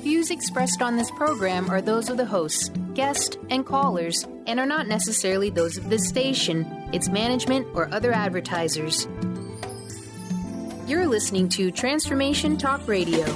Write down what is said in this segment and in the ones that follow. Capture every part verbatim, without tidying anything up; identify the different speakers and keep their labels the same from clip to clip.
Speaker 1: views expressed on this program are those of the hosts, guests, and callers, and are not necessarily those of this station, its management, or other advertisers. You're listening to Transformation Talk Radio.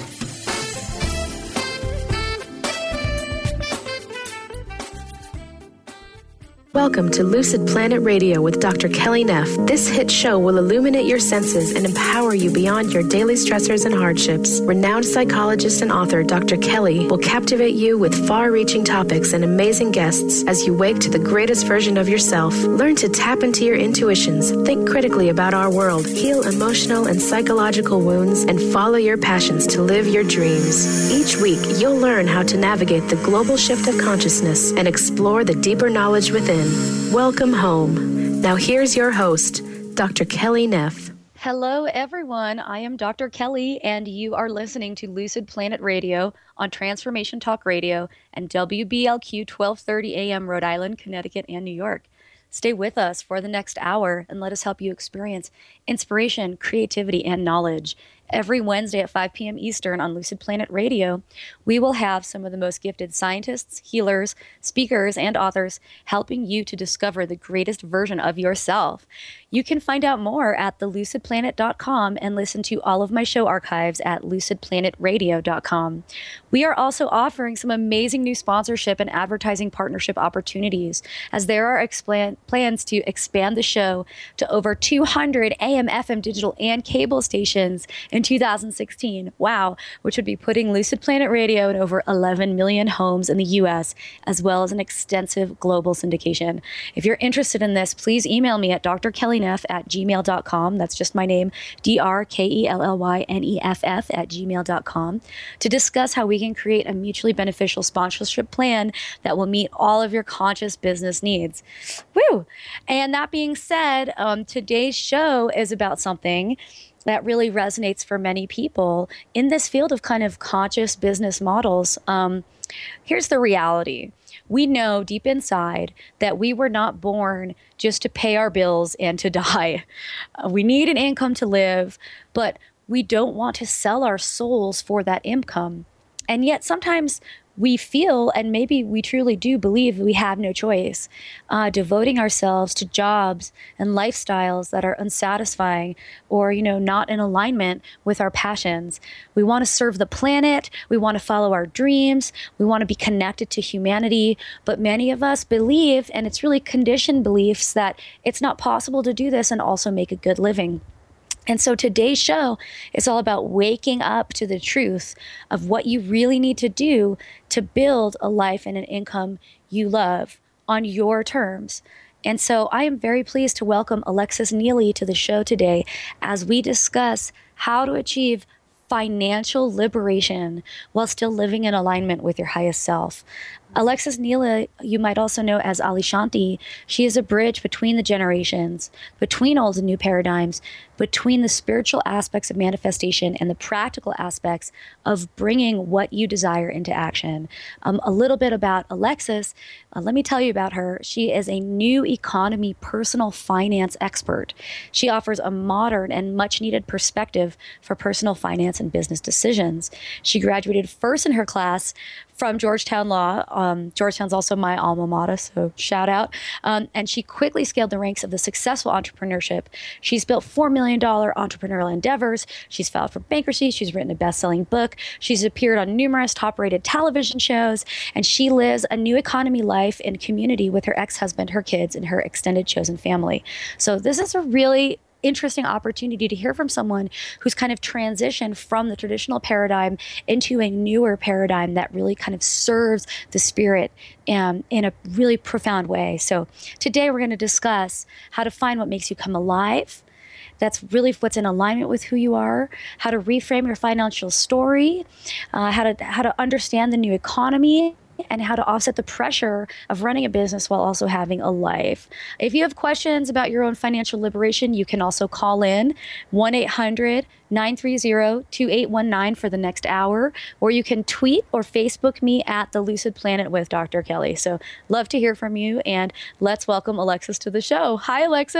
Speaker 2: Welcome to Lucid Planet Radio with Doctor Kelly Neff. This hit show will illuminate your senses and empower you beyond your daily stressors and hardships. Renowned psychologist and author Doctor Kelly will captivate you with far-reaching topics and amazing guests as you wake to the greatest version of yourself. Learn to tap into your intuitions, think critically about our world, heal emotional and psychological wounds, and follow your passions to live your dreams. Each week, you'll learn how to navigate the global shift of consciousness and explore the deeper knowledge within. Welcome home. Now here's your host, Doctor Kelly Neff.
Speaker 3: Hello, everyone. I am Doctor Kelly, and you are listening to Lucid Planet Radio on Transformation Talk Radio and W B L Q twelve thirty A M Rhode Island, Connecticut, and New York. Stay with us for the next hour and let us help you experience inspiration, creativity, and knowledge. Every Wednesday at five p.m. Eastern on Lucid Planet Radio, we will have some of the most gifted scientists, healers, speakers, and authors helping you to discover the greatest version of yourself. You can find out more at the lucid planet dot com and listen to all of my show archives at lucid planet radio dot com. We are also offering some amazing new sponsorship and advertising partnership opportunities, as there are explan- plans to expand the show to over two hundred A M, F M, digital, and cable stations in two thousand sixteen. Wow, which would be putting Lucid Planet Radio in over eleven million homes in the U S, as well as an extensive global syndication. If you're interested in this, please email me at d r kelly neff at gmail dot com. That's just my name, D R K E L L Y N E F F at gmail dot com, to discuss how we can create a mutually beneficial sponsorship plan that will meet all of your conscious business needs. Woo! And that being said, um, today's show is about something that really resonates for many people in this field of kind of conscious business models. Um, here's the reality. We know deep inside that we were not born just to pay our bills and to die. Uh, we need an income to live, but we don't want to sell our souls for that income. And yet sometimes we feel, and maybe we truly do believe, we have no choice, uh, devoting ourselves to jobs and lifestyles that are unsatisfying or, you know, not in alignment with our passions. We want to serve the planet. We want to follow our dreams. We want to be connected to humanity. But many of us believe, and it's really conditioned beliefs, that it's not possible to do this and also make a good living. And so today's show is all about waking up to the truth of what you really need to do to build a life and an income you love on your terms. And so I am very pleased to welcome Alexis Neely to the show today as we discuss how to achieve financial liberation while still living in alignment with your highest self. Alexis Neely, you might also know as Alishanti. She is a bridge between the generations, between old and new paradigms, between the spiritual aspects of manifestation and the practical aspects of bringing what you desire into action. Um, a little bit about Alexis. Uh, let me tell you about her. She is a new economy personal finance expert. She offers a modern and much needed perspective for personal finance and business decisions. She graduated first in her class from Georgetown Law. Um, Georgetown's also my alma mater, so shout out. Um, and she quickly scaled the ranks of the successful entrepreneurship. She's built four million dollars entrepreneurial endeavors. She's filed for bankruptcy. She's written a best-selling book. She's appeared on numerous top-rated television shows, and she lives a new economy life in community with her ex-husband, her kids, and her extended chosen family. So this is a really interesting opportunity to hear from someone who's kind of transitioned from the traditional paradigm into a newer paradigm that really kind of serves the spirit um, in a really profound way. So today we're going to discuss how to find what makes you come alive. That's really what's in alignment with who you are, how to reframe your financial story, uh, how to how to understand the new economy, and how to offset the pressure of running a business while also having a life. If you have questions about your own financial liberation, you can also call in one eight hundred nine three zero two eight one nine for the next hour, or you can tweet or Facebook me at The Lucid Planet with Doctor Kelly. So love to hear from you, and let's welcome Alexis to the show. Hi, Alexis.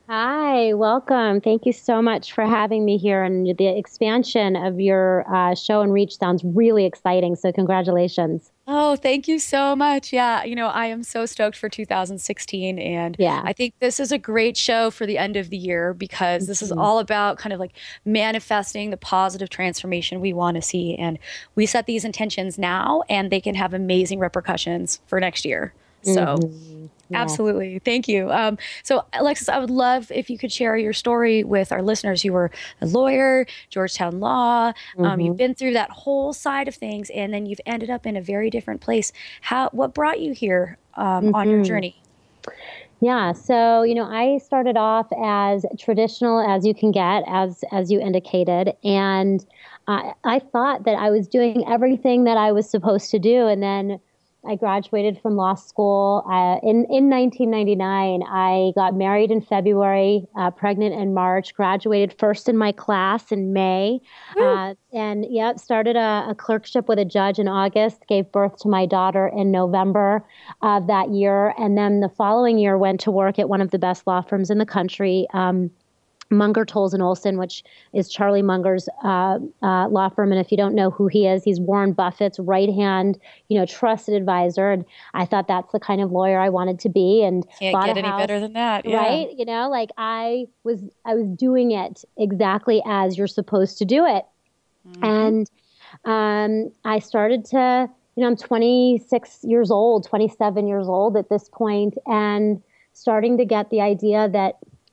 Speaker 4: Hi, welcome. Thank you so much for having me here. And the expansion of your uh, show and reach sounds really exciting. So congratulations.
Speaker 3: Oh, thank you so much. Yeah, you know, I am so stoked for two thousand sixteen. And
Speaker 4: Yeah.
Speaker 3: I think this is a great show for the end of the year because mm-hmm. this is all about kind of like manifesting the positive transformation we want to see. And we set these intentions now and they can have amazing repercussions for next year. So mm-hmm. yeah. Absolutely. Thank you. Um, so, Alexis, I would love if you could share your story with our listeners. You were a lawyer, Georgetown Law. Mm-hmm. Um, you've been through that whole side of things, and then you've ended up in a very different place. How? What brought you here um, mm-hmm. on your journey?
Speaker 4: Yeah. So, you know, I started off as traditional as you can get, as as you indicated, and I, I thought that I was doing everything that I was supposed to do, and then I graduated from law school uh, in, in nineteen ninety-nine. I got married in February, uh, pregnant in March, graduated first in my class in May, uh, and yeah, started a, a clerkship with a judge in August, gave birth to my daughter in November of that year. And then the following year went to work at one of the best law firms in the country, um, Munger, Tolles and Olson, which is Charlie Munger's uh, uh, law firm. And if you don't know who he is, he's Warren Buffett's right-hand, you know, trusted advisor. And I thought that's the kind of lawyer I wanted to be. And
Speaker 3: can't
Speaker 4: bought
Speaker 3: get
Speaker 4: a
Speaker 3: any
Speaker 4: house,
Speaker 3: better than that, yeah.
Speaker 4: Right? You know, like I was, I was doing it exactly as you're supposed to do it. Mm-hmm. And um, I started to, you know, I'm twenty-six years old, twenty-seven years old at this point, and starting to get the idea that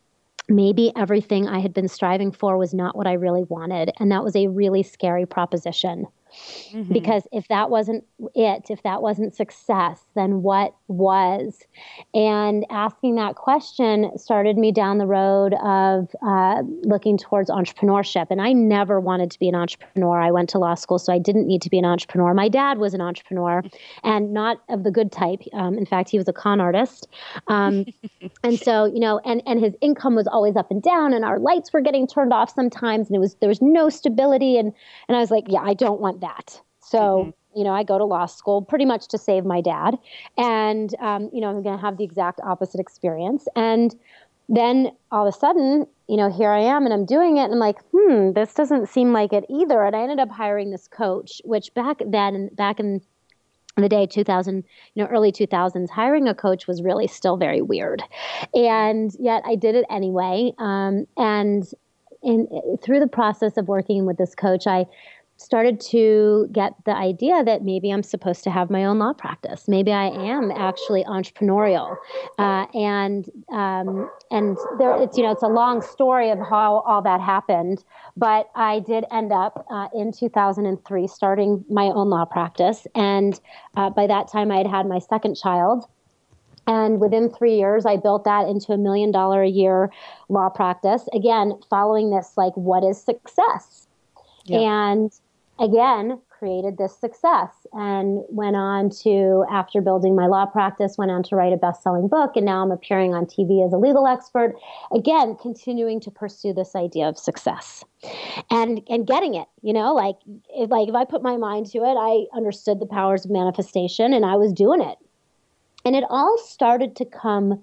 Speaker 4: maybe everything I had been striving for was not what I really wanted. And that was a really scary proposition. Mm-hmm. Because if that wasn't it, if that wasn't success, then what was? And asking that question started me down the road of uh, looking towards entrepreneurship. And I never wanted to be an entrepreneur. I went to law school, so I didn't need to be an entrepreneur. My dad was an entrepreneur, and not of the good type. Um, in fact, he was a con artist. Um, and so, you know, and, and his income was always up and down, and our lights were getting turned off sometimes, and it was there was no stability. And, and I was like, yeah, I don't want that. So, mm-hmm. you know, I go to law school pretty much to save my dad. And, um, you know, I'm going to have the exact opposite experience. And then all of a sudden, you know, here I am and I'm doing it. And I'm like, hmm, this doesn't seem like it either. And I ended up hiring this coach, which back then, back in the day, two thousand, you know, early two thousands, hiring a coach was really still very weird. And yet I did it anyway. Um, and in, through the process of working with this coach, I started to get the idea that maybe I'm supposed to have my own law practice. Maybe I am actually entrepreneurial, uh, and um, and there, it's you know, it's a long story of how all that happened. But I did end up uh, in two thousand three starting my own law practice, and uh, by that time I had had my second child. And within three years, I built that into a million dollar a year law practice. Again, following this, like, what is success? Yeah. And again, created this success and went on to, after building my law practice, went on to write a best-selling book. And now I'm appearing on T V as a legal expert, again, continuing to pursue this idea of success and and getting it, you know, like if, like if I put my mind to it, I understood the powers of manifestation and I was doing it. And it all started to come,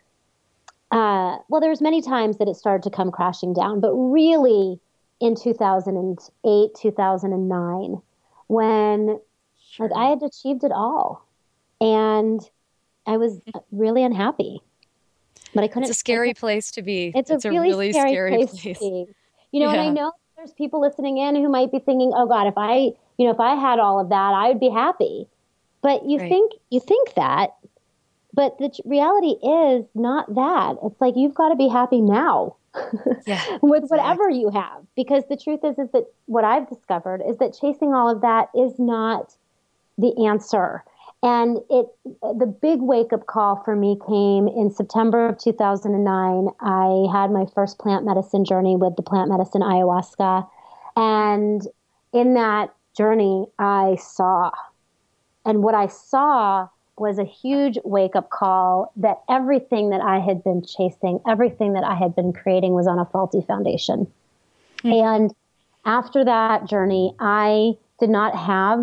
Speaker 4: uh, well, there's many times that it started to come crashing down, but really in two thousand eight, two thousand nine, when sure. like, I had achieved it all. And I was really unhappy. But I couldn't.
Speaker 3: It's a scary place to be.
Speaker 4: It's,
Speaker 3: it's
Speaker 4: a,
Speaker 3: a
Speaker 4: really,
Speaker 3: really
Speaker 4: scary,
Speaker 3: scary
Speaker 4: place,
Speaker 3: place
Speaker 4: to be. You know,
Speaker 3: yeah.
Speaker 4: and I know there's people listening in who might be thinking, oh God, if I, you know, if I had all of that, I would be happy. But you right. think, you think that, but the reality is not that. It's like, you've got to be happy now. Yeah, with whatever exactly. you have, because the truth is, is that what I've discovered is that chasing all of that is not the answer. And it, the big wake up call for me came in September of two thousand nine. I had my first plant medicine journey with the plant medicine ayahuasca. And in that journey, I saw, and what I saw was a huge wake-up call that everything that I had been chasing, everything that I had been creating was on a faulty foundation. Mm-hmm. And after that journey, I did not have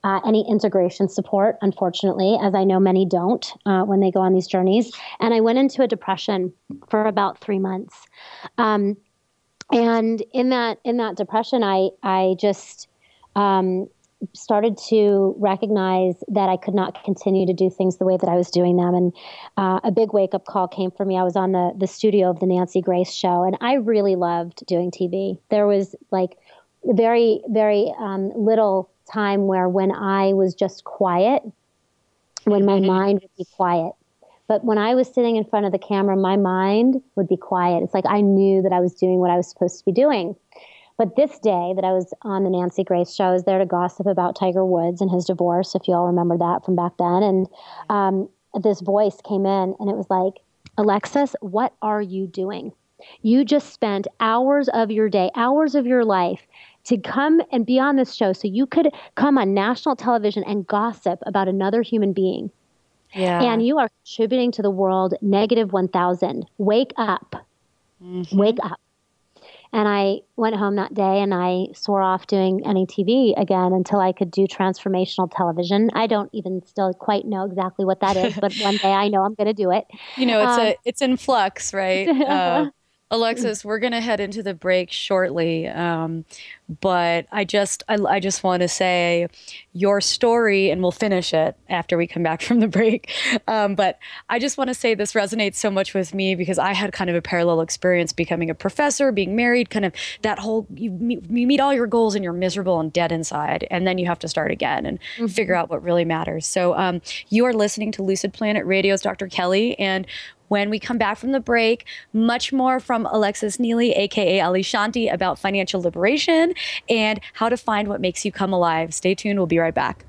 Speaker 4: uh, any integration support, unfortunately, as I know many don't uh, when they go on these journeys. And I went into a depression for about three months. Um, and in that in that depression, I I just um, started to recognize that I could not continue to do things the way that I was doing them. And uh, a big wake-up call came for me. I was on the, the studio of the Nancy Grace Show, and I really loved doing T V. There was like very, very um, little time where when I was just quiet, when my mind would be quiet. But when I was sitting in front of the camera, my mind would be quiet. It's like I knew that I was doing what I was supposed to be doing. But this day that I was on the Nancy Grace Show, I was there to gossip about Tiger Woods and his divorce, if you all remember that from back then. And um, this voice came in and it was like, Alexis, what are you doing? You just spent hours of your day, hours of your life to come and be on this show so you could come on national television and gossip about another human being.
Speaker 3: Yeah.
Speaker 4: And you are contributing to the world negative one thousand. Wake up. Mm-hmm. Wake up. And I went home that day and I swore off doing any T V again until I could do transformational television. I don't even still quite know exactly what that is, but one day I know I'm going to do it.
Speaker 3: You know, it's
Speaker 4: um,
Speaker 3: a it's in flux, right? Uh, Alexis, we're going to head into the break shortly, um, but I just I, I just want to say your story, and we'll finish it after we come back from the break. Um, but I just want to say this resonates so much with me because I had kind of a parallel experience becoming a professor, being married, kind of that whole, you meet, you meet all your goals and you're miserable and dead inside, and then you have to start again and mm-hmm. figure out what really matters. So um, you are listening to Lucid Planet Radio's Doctor Kelly, and when we come back from the break, much more from Alexis Neely, a k a. Ali Shanti, about financial liberation and how to find what makes you come alive. Stay tuned. We'll be right back.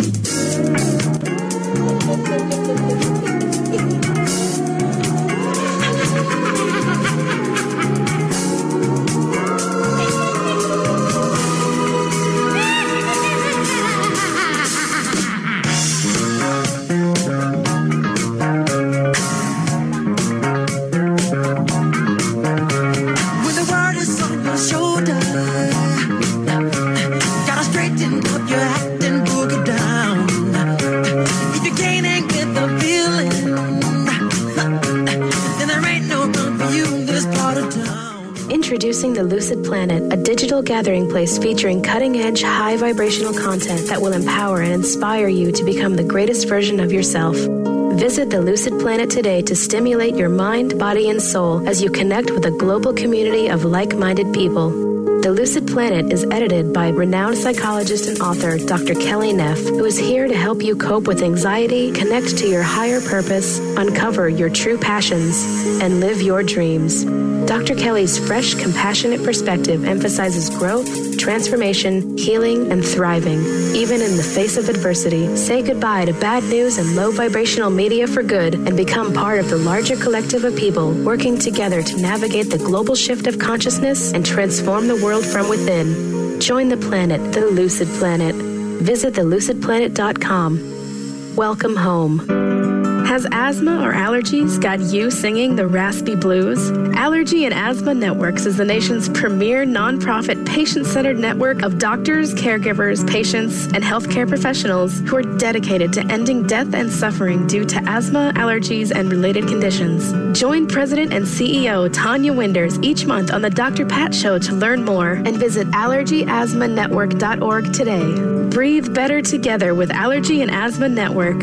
Speaker 2: Introducing the Lucid Planet, a digital gathering place featuring cutting-edge, high vibrational content that will empower and inspire you to become the greatest version of yourself. Visit the Lucid Planet today to stimulate your mind, body, and soul as you connect with a global community of like-minded people. The Lucid Planet is edited by renowned psychologist and author Doctor Kelly Neff, who is here to help you cope with anxiety, connect to your higher purpose, uncover your true passions, and live your dreams. Doctor Kelly's fresh, compassionate perspective emphasizes growth, transformation, healing, and thriving, even in the face of adversity. Say goodbye to bad news and low vibrational media for good and become part of the larger collective of people working together to navigate the global shift of consciousness and transform the world from within. Join the planet, the Lucid Planet. Visit the lucid planet dot com. Welcome home. Has asthma or allergies got you singing the raspy blues? Allergy and Asthma Networks is the nation's premier nonprofit patient-centered network of doctors, caregivers, patients, and healthcare professionals who are dedicated to ending death and suffering due to asthma, allergies, and related conditions. Join President and C E O Tanya Winders each month on the Doctor Pat Show to learn more and visit allergy asthma network dot org today. Breathe better together with Allergy and Asthma Network.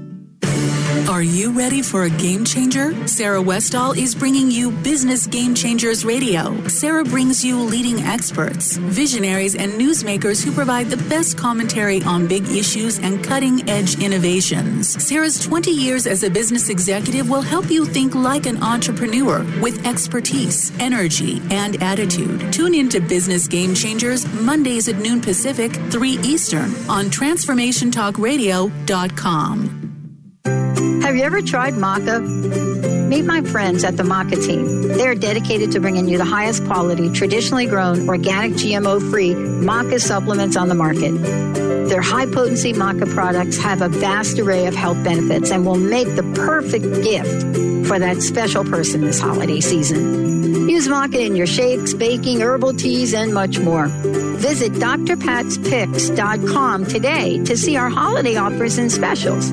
Speaker 5: Are you ready for a game changer? Sarah Westall is bringing you Business Game Changers Radio. Sarah brings you leading experts, visionaries, and newsmakers who provide the best commentary on big issues and cutting-edge innovations. Sarah's twenty years as a business executive will help you think like an entrepreneur with expertise, energy, and attitude. Tune into Business Game Changers Mondays at noon Pacific, three Eastern on transformation talk radio dot com.
Speaker 6: Have you ever tried maca? Meet my friends at the Maca team. They are dedicated to bringing you the highest quality, traditionally grown, organic, G M O-free maca supplements on the market. Their high-potency maca products have a vast array of health benefits and will make the perfect gift for that special person this holiday season. Use maca in your shakes, baking, herbal teas, and much more. Visit d r pats picks dot com today to see our holiday offers and specials.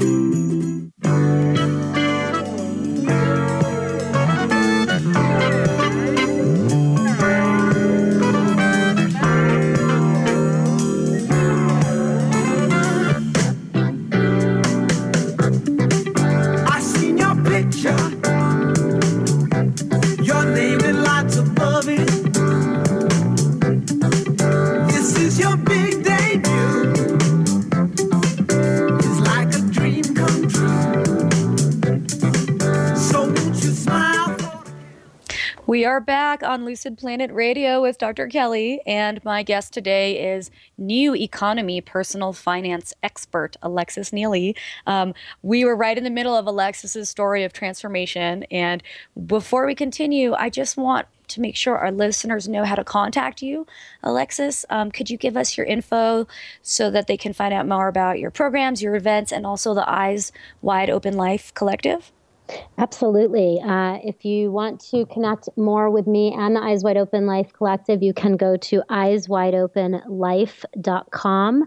Speaker 3: We are back on Lucid Planet Radio with Doctor Kelly, and my guest today is new economy personal finance expert Alexis Neely. Um, we were right in the middle of Alexis's story of transformation, and before we continue, I just want to make sure our listeners know how to contact you. Alexis, um, could you give us your info so that they can find out more about your programs, your events, and also the Eyes Wide Open Life Collective?
Speaker 4: Absolutely. Uh, if you want to connect more with me and the Eyes Wide Open Life Collective, you can go to eyes wide open life dot com.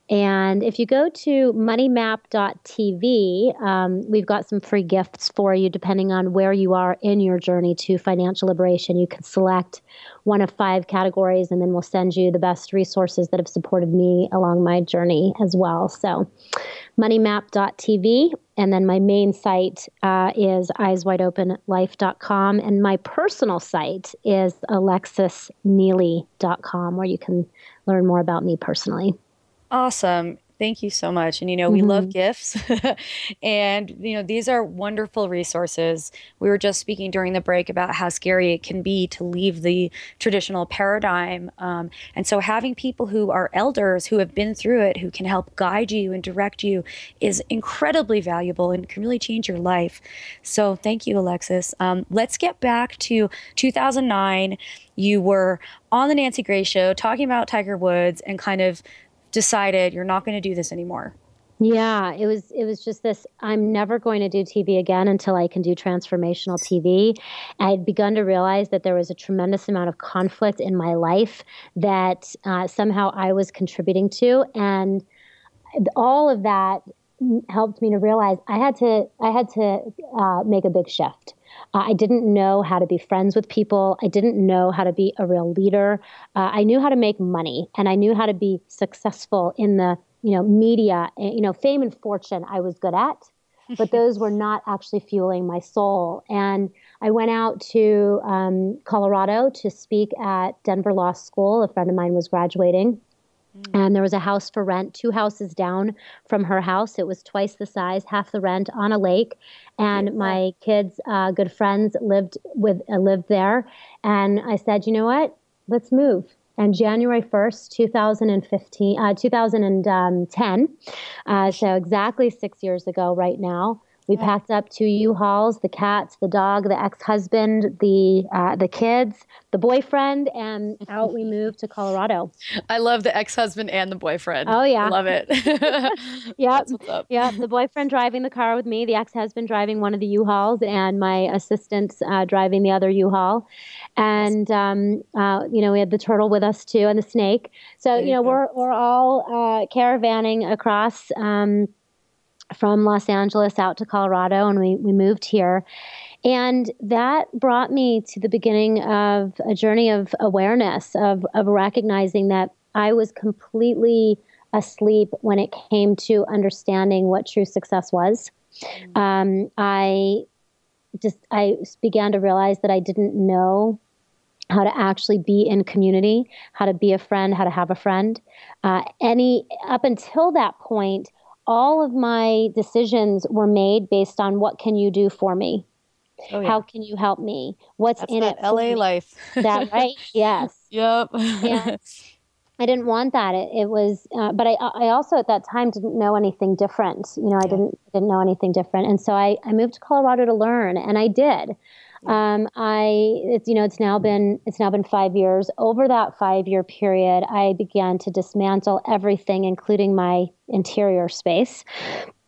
Speaker 4: And if you go to money map dot t v, um, we've got some free gifts for you depending on where you are in your journey to financial liberation. You can select one of five categories, and then we'll send you the best resources that have supported me along my journey as well. So money map dot t v. And then my main site uh, is eyes wide open life dot com. And my personal site is alexis neely dot com, where you can learn more about me personally.
Speaker 3: Awesome. Thank you so much. And, you know, we mm-hmm. love gifts and, you know, these are wonderful resources. We were just speaking during the break about how scary it can be to leave the traditional paradigm. Um, and so having people who are elders who have been through it, who can help guide you and direct you is incredibly valuable and can really change your life. So thank you, Alexis. Um, let's get back to two thousand nine. You were on the Nancy Grace Show talking about Tiger Woods and kind of decided you're not going to do this anymore.
Speaker 4: Yeah, it was it was just this, I'm never going to do T V again until I can do transformational T V. I had begun to realize that there was a tremendous amount of conflict in my life that uh, somehow I was contributing to. And all of that helped me to realize I had to, I had to uh, make a big shift. Uh, I didn't know how to be friends with people. I didn't know how to be a real leader. Uh, I knew how to make money, and I knew how to be successful in the, you know, media, you know, fame and fortune I was good at, but those were not actually fueling my soul. And I went out to um, Colorado to speak at Denver Law School. A friend of mine was graduating. And there was a house for rent, two houses down from her house. It was twice the size, half the rent, on a lake. And yeah. my kids' uh, good friends lived with uh, lived there. And I said, you know what? Let's move. And January first, two thousand fifteen, uh, two thousand ten, uh, so exactly six years ago right now, we yeah. packed up two U-Hauls, the cats, the dog, the ex-husband, the uh, the kids, the boyfriend, and out we moved to Colorado.
Speaker 3: I love the ex-husband and the boyfriend.
Speaker 4: Oh, yeah.
Speaker 3: I love it.
Speaker 4: Yep. Yeah. The boyfriend driving the car with me, the ex-husband driving one of the U-Hauls, and my assistant uh, driving the other U-Haul. And, um, uh, you know, we had the turtle with us, too, and the snake. So, you know, we're, we're all uh, caravanning across um, from Los Angeles out to Colorado, and we, we moved here. And that brought me to the beginning of a journey of awareness, of, of recognizing that I was completely asleep when it came to understanding what true success was. Mm-hmm. Um, I just, I began to realize that I didn't know how to actually be in community, how to be a friend, how to have a friend. Uh, any, up until that point, all of my decisions were made based on what can you do for me? Oh, yeah. How can you help me? What's
Speaker 3: That's
Speaker 4: in
Speaker 3: that
Speaker 4: it?
Speaker 3: L A
Speaker 4: for
Speaker 3: life.
Speaker 4: That right? Yes.
Speaker 3: Yep.
Speaker 4: And I didn't want that. It, it was, uh, but I, I also at that time didn't know anything different. You know, I didn't didn't know anything different, and so I, I moved to Colorado to learn, and I did. Um, I, it's, you know, it's now been, it's now been five years. Over that five year period, I began to dismantle everything, including my interior space.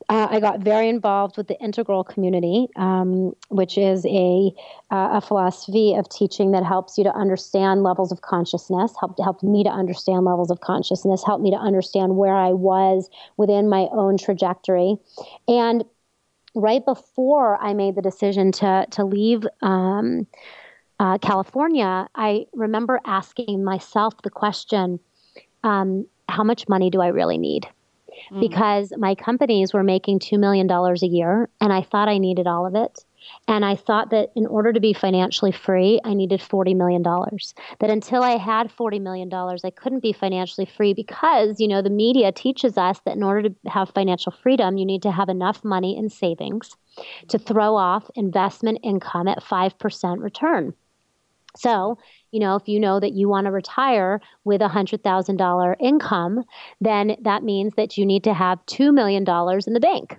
Speaker 4: Uh, I got very involved with the Integral community, um, which is a uh, a philosophy of teaching that helps you to understand levels of consciousness, helped helped me to understand levels of consciousness, helped me to understand where I was within my own trajectory. And right before I made the decision to to leave um, uh, California, I remember asking myself the question, um, how much money do I really need? Because my companies were making two million dollars a year, and I thought I needed all of it. And I thought that in order to be financially free, I needed forty million dollars. That until I had forty million dollars, I couldn't be financially free because, you know, the media teaches us that in order to have financial freedom, you need to have enough money in savings to throw off investment income at five percent return. So, you know, if you know that you want to retire with a one hundred thousand dollars income, then that means that you need to have two million dollars in the bank.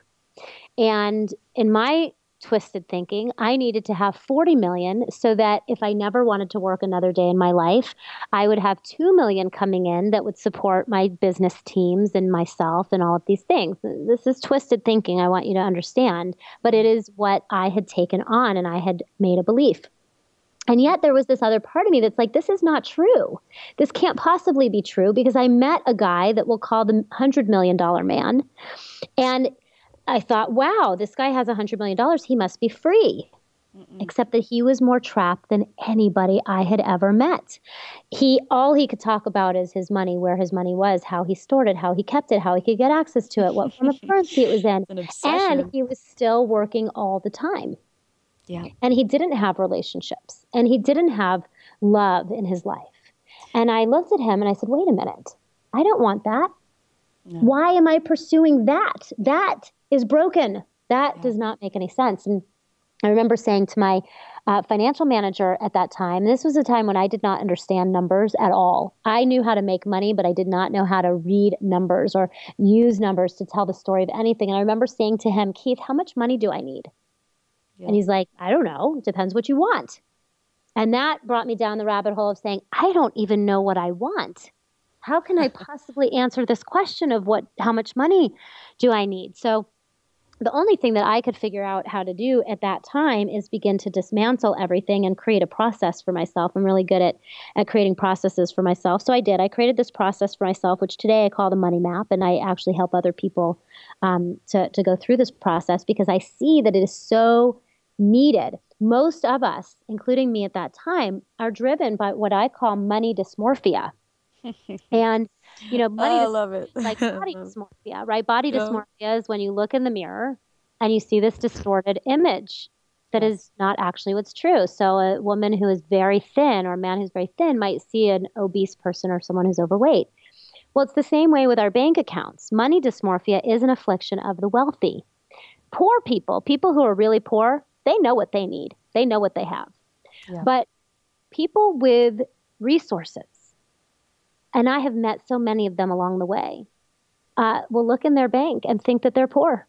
Speaker 4: And in my twisted thinking, I needed to have forty million dollars so that if I never wanted to work another day in my life, I would have two million dollars coming in that would support my business teams and myself and all of these things. This is twisted thinking, I want you to understand, but it is what I had taken on and I had made a belief. And yet there was this other part of me that's like, this is not true. This can't possibly be true because I met a guy that we'll call the one hundred million dollars man. And I thought, wow, this guy has one hundred million dollars. He must be free. Mm-mm. Except that he was more trapped than anybody I had ever met. He, all he could talk about is his money, where his money was, how he stored it, how he kept it, how he could get access to it, what form of currency it was in.
Speaker 3: An obsession.
Speaker 4: And he was still working all the time.
Speaker 3: Yeah.
Speaker 4: And he didn't have relationships and he didn't have love in his life. And I looked at him and I said, wait a minute, I don't want that. No. Why am I pursuing that? That is broken. That yeah. does not make any sense. And I remember saying to my uh, financial manager at that time, this was a time when I did not understand numbers at all. I knew how to make money, but I did not know how to read numbers or use numbers to tell the story of anything. And I remember saying to him, Keith, how much money do I need? Yeah. And he's like, I don't know. It depends what you want. And that brought me down the rabbit hole of saying, I don't even know what I want. How can I possibly answer this question of what, how much money do I need? So the only thing that I could figure out how to do at that time is begin to dismantle everything and create a process for myself. I'm really good at, at creating processes for myself. So I did. I created this process for myself, which today I call the money map. And I actually help other people um, to, to go through this process because I see that it is so needed. Most of us, including me at that time, are driven by what I call money dysmorphia. And, you know, money
Speaker 3: oh,
Speaker 4: dys-
Speaker 3: I love it.
Speaker 4: like body dysmorphia, right? Body yeah. dysmorphia is when you look in the mirror and you see this distorted image that yes. is not actually what's true. So a woman who is very thin or a man who's very thin might see an obese person or someone who's overweight. Well, it's the same way with our bank accounts. Money dysmorphia is an affliction of the wealthy. Poor people, people who are really poor, they know what they need. They know what they have. Yeah. But people with resources, and I have met so many of them along the way, uh, will look in their bank and think that they're poor.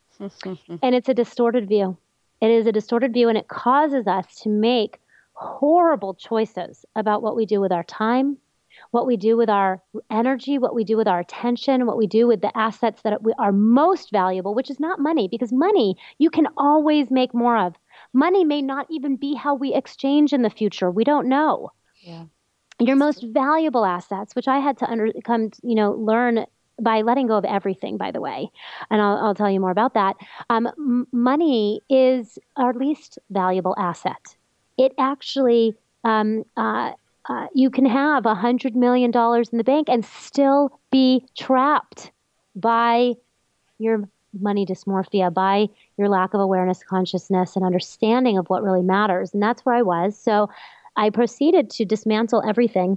Speaker 4: And it's a distorted view. It is a distorted view, and it causes us to make horrible choices about what we do with our time, what we do with our energy, what we do with our attention, what we do with the assets that are most valuable, which is not money, because money you can always make more of. Money may not even be how we exchange in the future. We don't know.
Speaker 3: Yeah.
Speaker 4: Your most valuable assets, which I had to under, come, you know, learn by letting go of everything, by the way, and I'll, I'll tell you more about that. Um, m- money is our least valuable asset. It actually, um, uh, uh, you can have a hundred million dollars in the bank and still be trapped by your money dysmorphia, by your lack of awareness, consciousness, and understanding of what really matters. And that's where I was. So I proceeded to dismantle everything,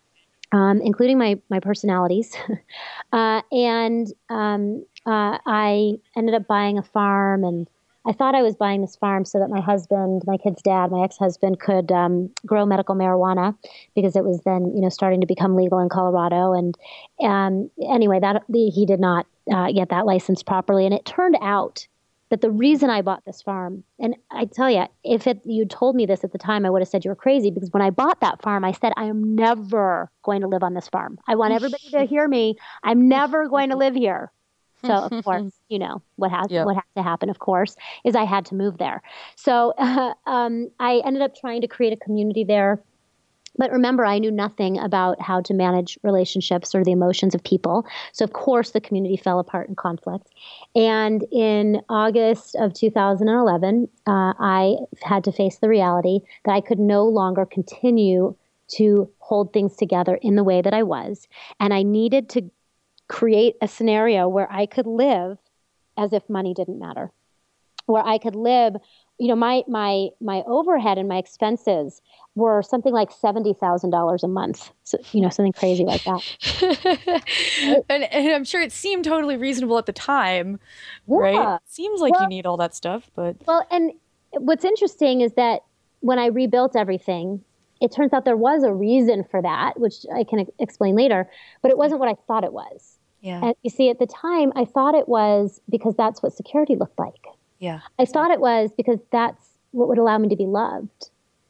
Speaker 4: um, including my my personalities. uh, and um, uh, I ended up buying a farm, and I thought I was buying this farm so that my husband, my kid's dad, my ex-husband could um, grow medical marijuana because it was then, you know, starting to become legal in Colorado. And um, anyway, that he did not uh, get that license properly. And it turned out that the reason I bought this farm, and I tell you, if it, you told me this at the time, I would have said you were crazy, because when I bought that farm, I said, I am never going to live on this farm. I want everybody to hear me. I'm never going to live here. So of course, you know, what has
Speaker 3: Yep.
Speaker 4: what has to happen, of course, is I had to move there. So uh, um, I ended up trying to create a community there. But remember, I knew nothing about how to manage relationships or the emotions of people. So of course, the community fell apart in conflict. And in August of two thousand eleven, uh, I had to face the reality that I could no longer continue to hold things together in the way that I was. And I needed to create a scenario where I could live as if money didn't matter, where I could live, you know, my my my overhead and my expenses were something like seventy thousand dollars a month, so, you know, something crazy like that.
Speaker 3: and, and I'm sure it seemed totally reasonable at the time,
Speaker 4: Yeah.
Speaker 3: right? It seems like
Speaker 4: Well-
Speaker 3: you need all that stuff, but
Speaker 4: Well, and what's interesting is that when I rebuilt everything, it turns out there was a reason for that, which I can e- explain later, but it wasn't what I thought it was.
Speaker 3: yeah,
Speaker 4: And you see, at the time, I thought it was because that's what security looked like.
Speaker 3: yeah.
Speaker 4: I thought it was because that's what would allow me to be loved.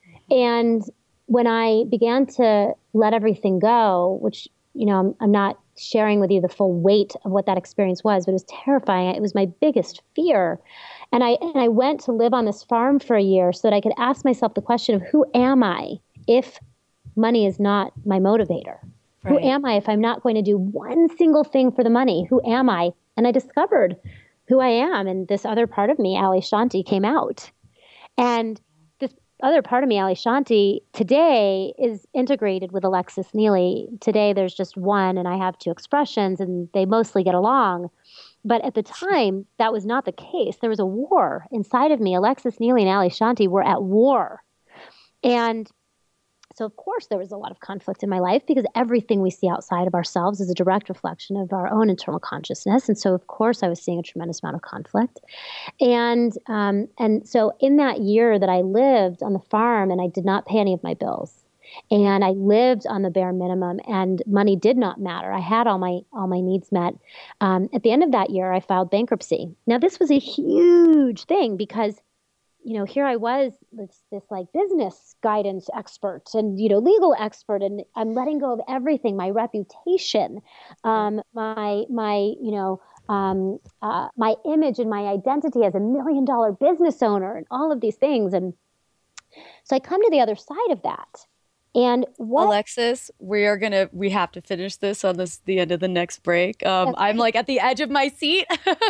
Speaker 4: And when I began to let everything go, which, you know, I'm, I'm not sharing with you the full weight of what that experience was, but it was terrifying. It was my biggest fear. And I, and I went to live on this farm for a year so that I could ask myself the question of who am I if money is not my motivator? Who
Speaker 3: Right.
Speaker 4: am I if I'm not going to do one single thing for the money? Who am I? And I discovered who I am. And this other part of me, Ali Shanti, came out. And this other part of me, Ali Shanti, today is integrated with Alexis Neely. Today there's just one, and I have two expressions, and they mostly get along. But at the time, that was not the case. There was a war inside of me. Alexis Neely and Ali Shanti were at war. And so, of course, there was a lot of conflict in my life because everything we see outside of ourselves is a direct reflection of our own internal consciousness. And so, of course, I was seeing a tremendous amount of conflict. And um, and so in that year that I lived on the farm and I did not pay any of my bills, and I lived on the bare minimum, and money did not matter. I had all my all my needs met. Um, at the end of that year, I filed bankruptcy. Now, this was a huge thing because, you know, here I was, this, this like business guidance expert and, you know, legal expert, and I'm letting go of everything, my reputation, um, my, my, you know, um, uh, my image and my identity as a million dollar business owner and all of these things. And so I come to the other side of that. And what
Speaker 3: Alexis, we are gonna we have to finish this on this the end of the next break. Um,
Speaker 4: Okay.
Speaker 3: I'm like at the edge of my seat.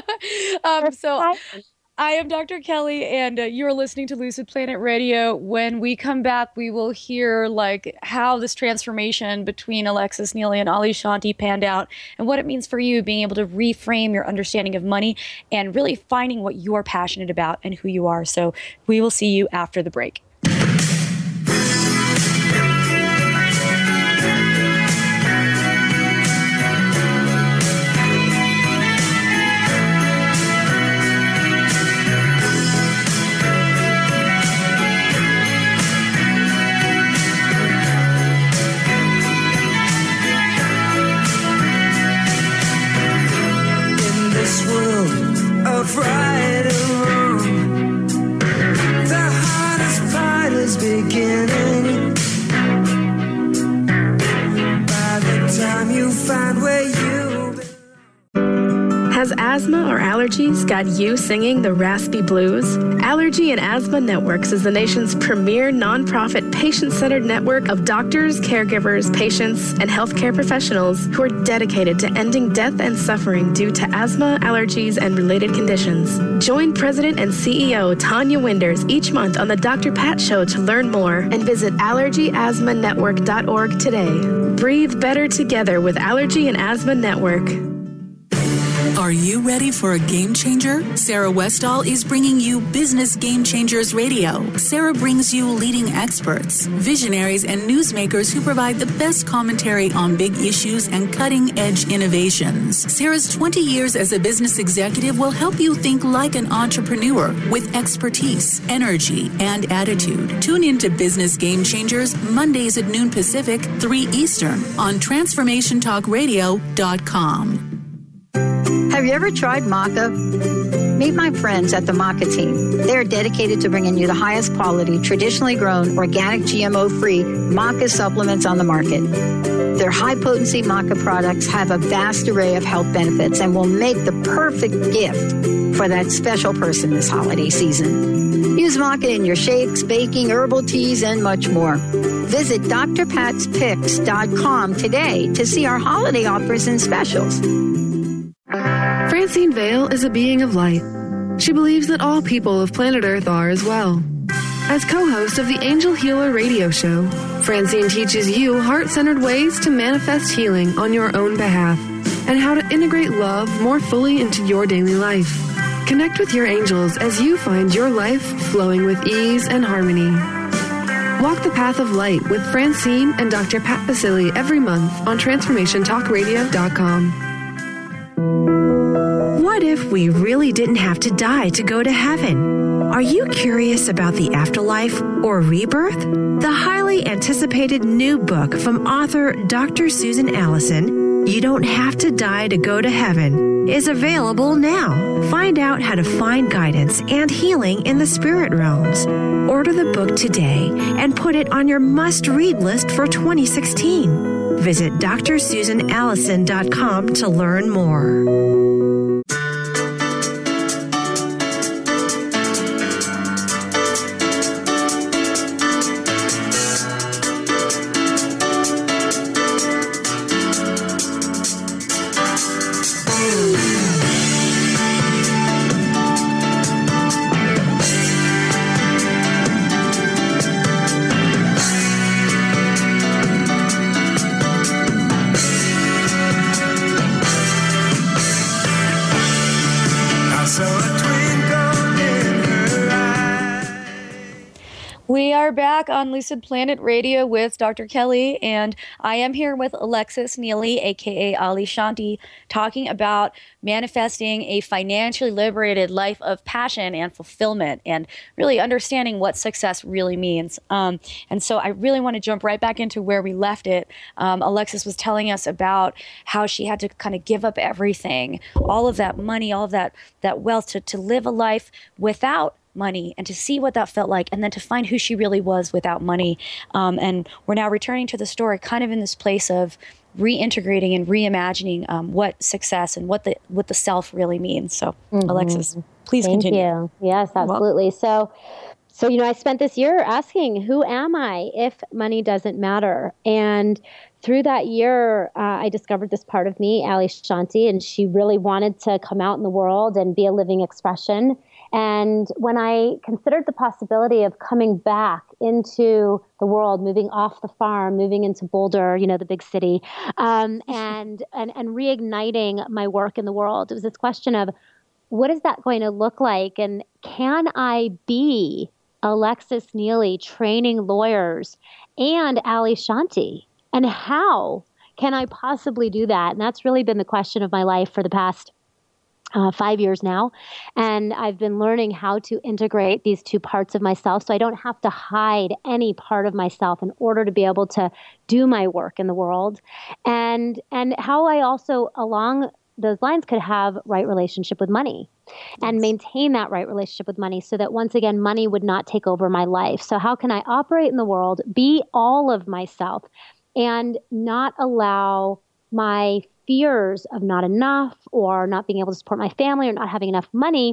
Speaker 3: um, so
Speaker 4: Fine.
Speaker 3: I am Doctor Kelly, and uh, you're listening to Lucid Planet Radio. When we come back, we will hear like how this transformation between Alexis Neely and Ali Shanti panned out, and what it means for you being able to reframe your understanding of money and really finding what you're passionate about and who you are. So we will see you after the break.
Speaker 7: Of right and wrong, the hardest part is beginning. By the time you find where you belong.
Speaker 2: Has asthma or allergies got you singing the raspy blues? Allergy and Asthma Networks is the nation's premier nonprofit patient-centered network of doctors, caregivers, patients, and healthcare professionals who are dedicated to ending death and suffering due to asthma, allergies, and related conditions. Join President and C E O Tanya Winders each month on the Doctor Pat Show to learn more, and visit allergy asthma network dot org today. Breathe better together with Allergy and Asthma Network.
Speaker 5: Are you ready for a game changer? Sarah Westall is bringing you Business Game Changers Radio. Sarah brings you leading experts, visionaries, and newsmakers who provide the best commentary on big issues and cutting-edge innovations. Sarah's twenty years as a business executive will help you think like an entrepreneur with expertise, energy, and attitude. Tune into Business Game Changers Mondays at noon Pacific, three Eastern on transformation talk radio dot com.
Speaker 6: Have you ever tried maca? Meet my friends at the Maca team. They're dedicated to bringing you the highest quality, traditionally grown, organic, G M O-free Maca supplements on the market. Their high-potency Maca products have a vast array of health benefits and will make the perfect gift for that special person this holiday season. Use Maca in your shakes, baking, herbal teas, and much more. Visit d r pats picks dot com today to see our holiday offers and specials.
Speaker 2: Francine Vale is a being of light. She believes that all people of planet Earth are as well. As co-host of the Angel Healer radio show, Francine teaches you heart-centered ways to manifest healing on your own behalf and how to integrate love more fully into your daily life. Connect with your angels as you find your life flowing with ease and harmony. Walk the path of light with Francine and Doctor Pat Basili every month on transformation talk radio dot com.
Speaker 8: What if we really didn't have to die to go to heaven? Are you curious about the afterlife or rebirth? The highly anticipated new book from author Doctor Susan Allison, You Don't Have to Die to Go to Heaven, is available now. Find out how to find guidance and healing in the spirit realms. Order the book today and put it on your must-read list for twenty sixteen. Visit d r susan allison dot com to learn more.
Speaker 3: We are back on Lucid Planet Radio with Doctor Kelly, and I am here with Alexis Neely, aka Ali Shanti, talking about manifesting a financially liberated life of passion and fulfillment, and really understanding what success really means. Um, and so I really want to jump right back into where we left it. Um, Alexis was telling us about how she had to kind of give up everything, all of that money, all of that that wealth, to to live a life without money, and to see what that felt like, and then to find who she really was without money. Um, and we're now returning to the story kind of in this place of reintegrating and reimagining um, what success and what the what the self really means. So, mm-hmm. Alexis, please
Speaker 4: Thank
Speaker 3: continue.
Speaker 4: you. Yes, absolutely. Well, so, so, you know, I spent this year asking, who am I if money doesn't matter? And through that year, uh, I discovered this part of me, Ali Shanti, and she really wanted to come out in the world and be a living expression. And when I considered the possibility of coming back into the world, moving off the farm, moving into Boulder, you know, the big city, um, and, and, and reigniting my work in the world, it was this question of, what is that going to look like? And can I be Alexis Neely training lawyers and Ali Shanti? And how can I possibly do that? And that's really been the question of my life for the past Uh, five years now. And I've been learning how to integrate these two parts of myself so I don't have to hide any part of myself in order to be able to do my work in the world. And, and how I also, along those lines, could have right relationship with money and yes. maintain that right relationship with money so that, once again, money would not take over my life. So how can I operate in the world, be all of myself, and not allow my fears of not enough or not being able to support my family or not having enough money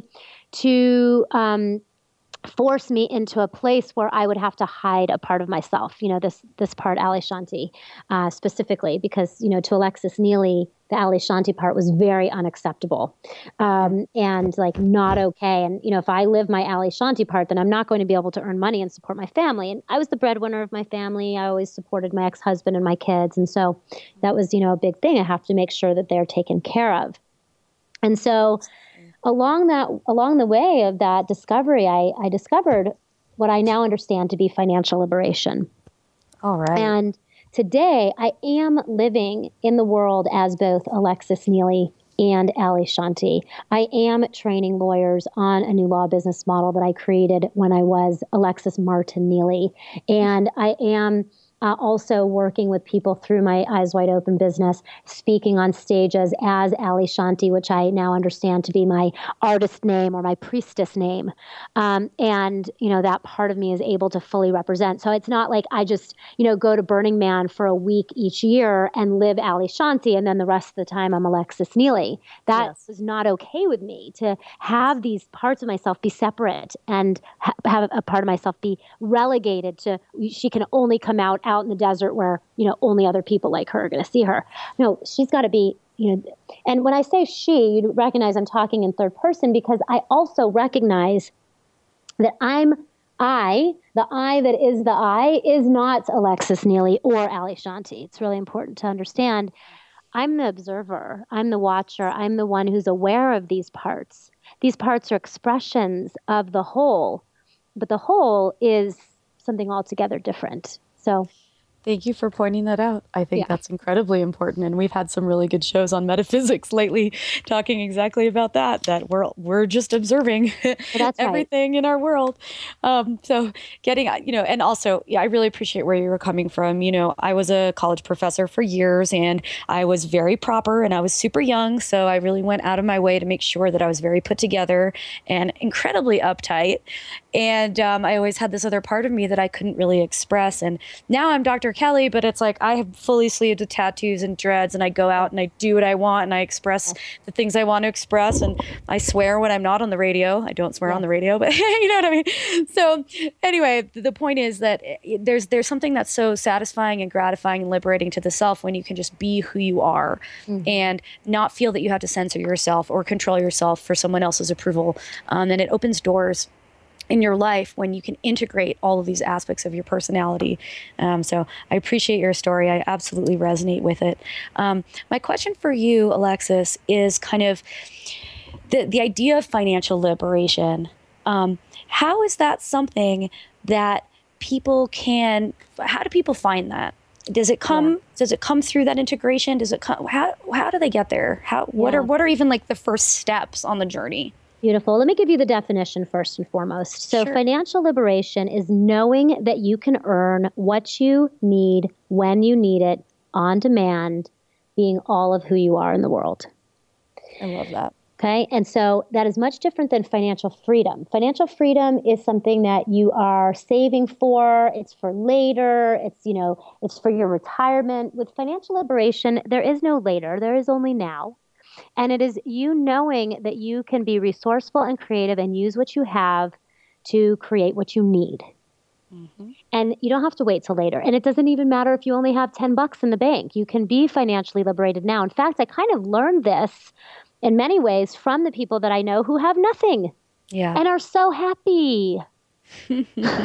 Speaker 4: to um, force me into a place where I would have to hide a part of myself, you know, this this part, Ali Shanti, uh, specifically, because, you know, to Alexis Neely, the Ali Shanti part was very unacceptable um, and like not okay. And, you know, if I live my Ali Shanti part, then I'm not going to be able to earn money and support my family. And I was the breadwinner of my family. I always supported my ex-husband and my kids. And so that was, you know, a big thing. I have to make sure that they're taken care of. And so along that, along the way of that discovery, I, I discovered what I now understand to be financial liberation.
Speaker 3: All right.
Speaker 4: And today, I am living in the world as both Alexis Neely and Ali Shanti. I am training lawyers on a new law business model that I created when I was Alexis Martin Neely. And I am uh, also working with people through my Eyes Wide Open business, speaking on stages as Ali Shanti, which I now understand to be my artist name or my priestess name. Um, and, you know, that part of me is able to fully represent. So it's not like I just, you know, go to Burning Man for a week each year and live Ali Shanti, and then the rest of the time I'm Alexis Neely. That yes. is not okay with me, to have these parts of myself be separate and ha- have a part of myself be relegated to, she can only come out out in the desert where, you know, only other people like her are going to see her. No, she's got to be, you know, and when I say she, you recognize I'm talking in third person, because I also recognize that I'm I, the I that is the I, is not Alexis Neely or Ali Shanti. It's really important to understand. I'm the observer. I'm the watcher. I'm the one who's aware of these parts. These parts are expressions of the whole, but the whole is something altogether different. So
Speaker 3: thank you for pointing that out. I think yeah. that's incredibly important. And we've had some really good shows on metaphysics lately talking exactly about that, that we're, we're just observing that's everything right. in our world. Um, so getting, you know, and also, yeah, I really appreciate where you were coming from. You know, I was a college professor for years and I was very proper and I was super young. So I really went out of my way to make sure that I was very put together and incredibly uptight. And um, I always had this other part of me that I couldn't really express. And now I'm Doctor Kelly, but it's like I have fully sleeved with tattoos and dreads, and I go out and I do what I want and I express the things I want to express. And I swear when I'm not on the radio. I don't swear yeah. on the radio, but you know what I mean? So anyway, the point is that there's there's something that's so satisfying and gratifying and liberating to the self when you can just be who you are mm-hmm. and not feel that you have to censor yourself or control yourself for someone else's approval. Um, and it opens doors in your life when you can integrate all of these aspects of your personality. Um, so I appreciate your story. I absolutely resonate with it. Um, my question for you, Alexis, is kind of the, the idea of financial liberation. Um, how is that something that people can, how do people find that? Does it come, yeah. does it come through that integration? Does it come, how, how do they get there? How, what yeah. are, what are even like the first steps on the journey?
Speaker 4: Beautiful. Let me give you the definition first and foremost. So sure. Financial liberation is knowing that you can earn what you need when you need it on demand, being all of who you are in the world.
Speaker 3: I love that.
Speaker 4: Okay. And so that is much different than financial freedom. Financial freedom is something that you are saving for. It's for later. It's, you know, it's for your retirement. With financial liberation, there is no later. There is only now. And it is you knowing that you can be resourceful and creative and use what you have to create what you need. Mm-hmm. And you don't have to wait till later. And it doesn't even matter if you only have ten bucks in the bank. You can be financially liberated now. In fact, I kind of learned this in many ways from the people that I know who have nothing
Speaker 3: yeah.
Speaker 4: and are so happy. You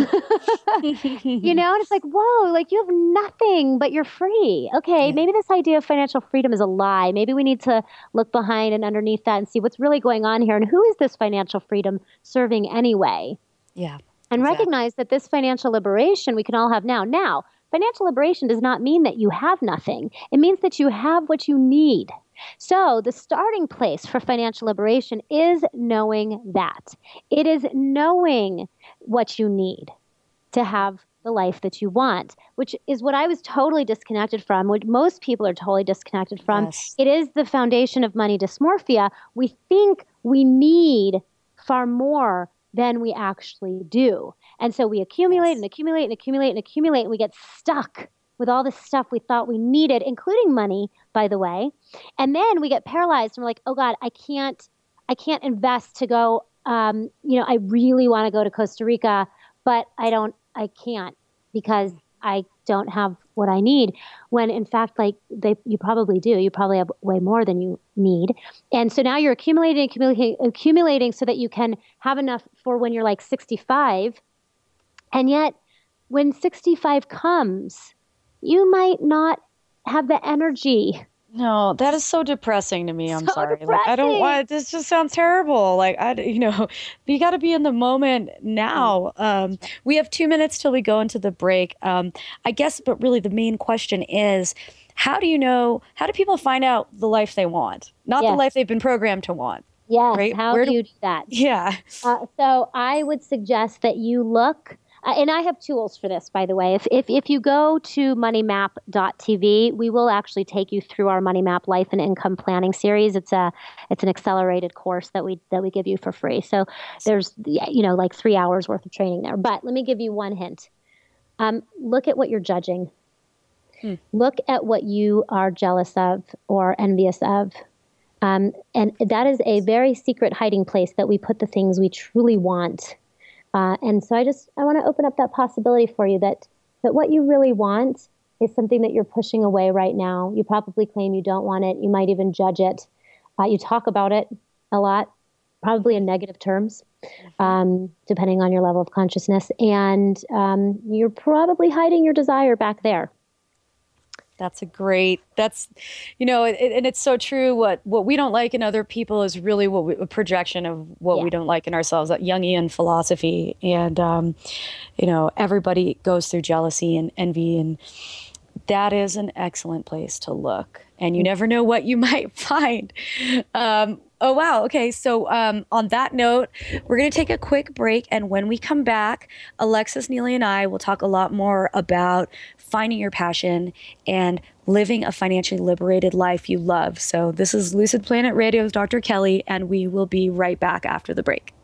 Speaker 4: know, and it's like, whoa, like you have nothing, but you're free. Okay, yeah. Maybe this idea of financial freedom is a lie. Maybe we need to look behind and underneath that and see what's really going on here and who is this financial freedom serving anyway?
Speaker 3: Yeah.
Speaker 4: And exactly. recognize that this financial liberation we can all have now. Now, financial liberation does not mean that you have nothing. It means that you have what you need. So the starting place for financial liberation is knowing that. It is knowing what you need to have the life that you want, which is what I was totally disconnected from, what most people are totally disconnected from. Yes. It is the foundation of money dysmorphia. We think we need far more than we actually do. And so we accumulate yes. and accumulate and accumulate and accumulate, and we get stuck with all the stuff we thought we needed, including money, by the way. And then we get paralyzed and we're like, oh God, I can't, I can't invest to go, um, you know, I really want to go to Costa Rica, but I don't, I can't because I don't have what I need. When in fact, like they, you probably do, you probably have way more than you need. And so now you're accumulating, accumulating, accumulating so that you can have enough for when you're like sixty-five. And yet when sixty-five comes, you might not have the energy.
Speaker 3: No, that is so depressing to me. I'm
Speaker 4: so
Speaker 3: sorry.
Speaker 4: Depressing.
Speaker 3: Like, I don't want, this just sounds terrible. Like, I, you know, you got to be in the moment now. Um, we have two minutes till we go into the break. Um, I guess, but really the main question is, how do you know, how do people find out the life they want? Not yes. the life they've been programmed to want.
Speaker 4: Yes.
Speaker 3: Right?
Speaker 4: How
Speaker 3: Where
Speaker 4: do
Speaker 3: do
Speaker 4: you do that?
Speaker 3: Yeah.
Speaker 4: Uh, so I would suggest that you look Uh, and I have tools for this, by the way. If, if if you go to money map dot t v, we will actually take you through our Money Map Life and Income Planning series. It's a it's an accelerated course that we that we give you for free. So there's you know like three hours worth of training there. But let me give you one hint. Um, look at what you're judging. Hmm. Look at what you are jealous of or envious of. Um, and that is a very secret hiding place that we put the things we truly want. Uh, and so I just, I want to open up that possibility for you that, that what you really want is something that you're pushing away right now. You probably claim you don't want it. You might even judge it. Uh, you talk about it a lot, probably in negative terms, um, depending on your level of consciousness. And um, you're probably hiding your desire back there.
Speaker 3: That's a great, that's, you know, it, and it's so true. What what we don't like in other people is really what we, a projection of what yeah. we don't like in ourselves, that Jungian philosophy. And, um, you know, everybody goes through jealousy and envy, and that is an excellent place to look. And you never know what you might find. Um, oh, wow. Okay. So um, on that note, we're going to take a quick break. And when we come back, Alexis, Neely, and I will talk a lot more about finding your passion and living a financially liberated life you love. So this is Lucid Planet Radio with Doctor Kelly, and we will be right back after the break.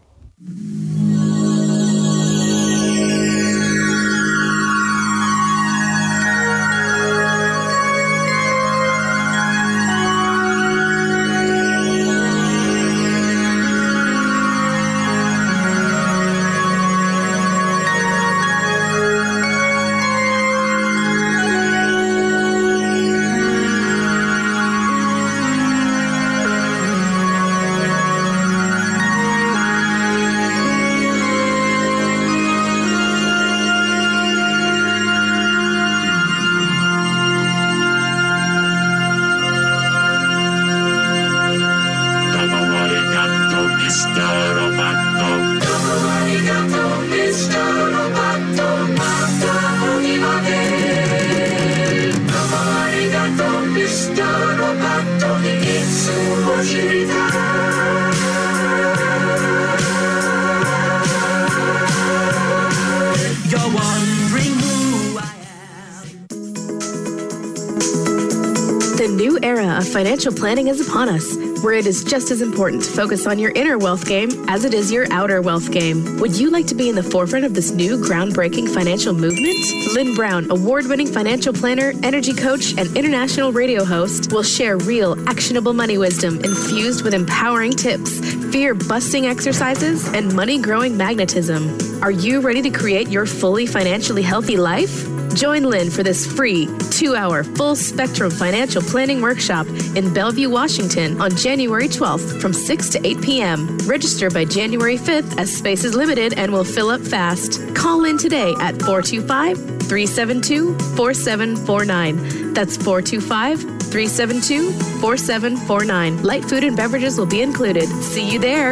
Speaker 2: Financial planning is upon us, where it is just as important to focus on your inner wealth game as it is your outer wealth game. Would you like to be in the forefront of this new groundbreaking financial movement? Lynn Brown, award-winning financial planner, energy coach, and international radio host, will share real, actionable money wisdom infused with empowering tips, fear-busting exercises, and money-growing magnetism. Are you ready to create your fully financially healthy life? Join Lynn for this free two-hour full-spectrum financial planning workshop in Bellevue, Washington on January twelfth from six to eight p.m. Register by January fifth as space is limited and will fill up fast. Call in today at four two five, three seven two, four seven four nine. That's four two five, three seven two, four seven four nine. Light food and beverages will be included. See you there.